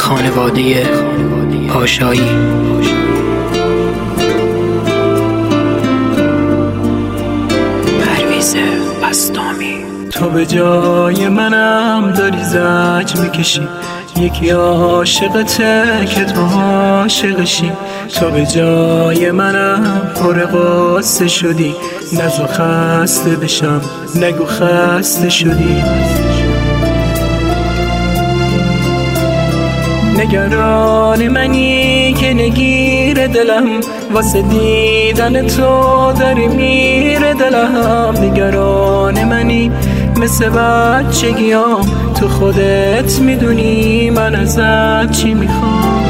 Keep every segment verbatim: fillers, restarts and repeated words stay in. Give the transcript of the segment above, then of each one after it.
خانواده پاشایی. پرویز بسطامی. تو به جای منم داری زج میکشی، یکی عاشقته که تو عاشقشی. تو به جای منم پر قصه شدی، نزو خسته بشم نگو خسته شدی. نگران منی که نگیر دلم، واسه دیدن تو داری میره دلم. نگران منی مثل بچگیام، تو خودت میدونی من ازت چی میخوام.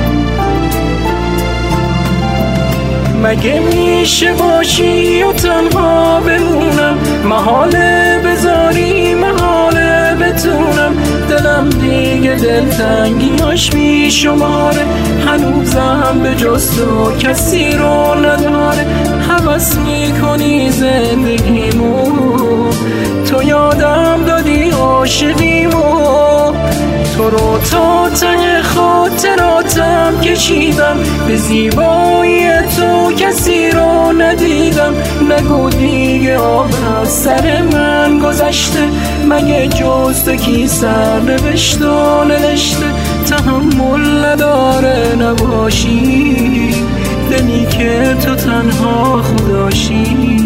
مگه میشه باشی و تنها بمونم، محاله بذاری محاله بتونم. دلم دیگه دلتنگیاش بیشماره، هنوزم به جز تو کسی رو نداره. هوس میکنی زندگیمو، تو یادم دادی عاشقیمو. تو رو تا ته خاطراتم کشیدم، به زیبایی تو کسی رو ندیدم. نگو دیگه آب از سر من گذشته، مگه جز تو کی سر نوشت و نوشته. تحمل نداره نباشی، دلی که تو تنها خداشی.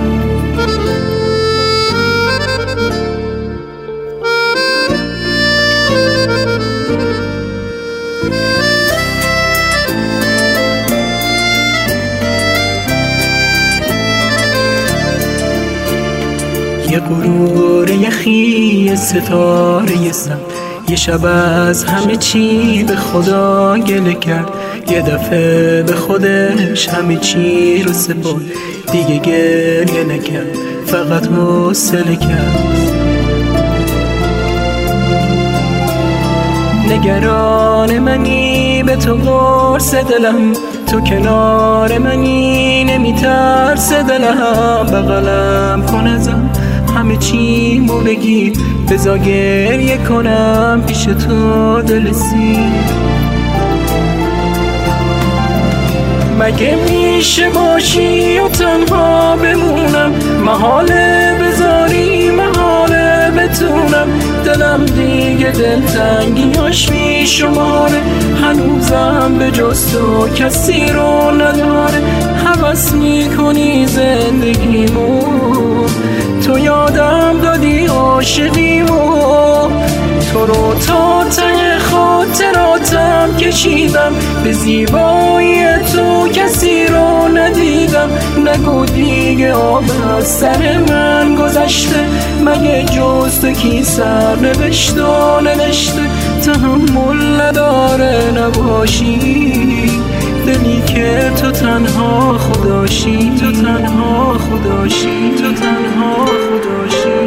یه غرور یخی ستاره سم، یه شب از همه چی به خدا گله کرد. یه دفعه به خودش همه چی رو سپرد، دیگه گریه نکرد فقط حوصله کرد. نگران منی به تو قرص دلم، تو کنار منی نمیترس دلم. بغلم کن ازم همه چی مو بگی، بزا گریه کنم پیش تو دلسی. مگه میشه باشی و تنها بمونم، محاله بذاری محاله بتونم. دلم دیگه دلتنگیاش بیشماره، هنوزم به جز تو کسی رو نداره. هوس میکنی زندگیمو، تو یادم دادی عاشقیمو. تو رو تا ته خاطراتم کشیدم، به زیبایی تو کسی رو ندیدم. نگو دیگه آب از سر من گذشته، مگه جز تو کی سر نوشت و نوشته. تحمل نداره نباشی، دلی که تو تنها خداشی. تو تنها خداشی، تو تنها خداشی.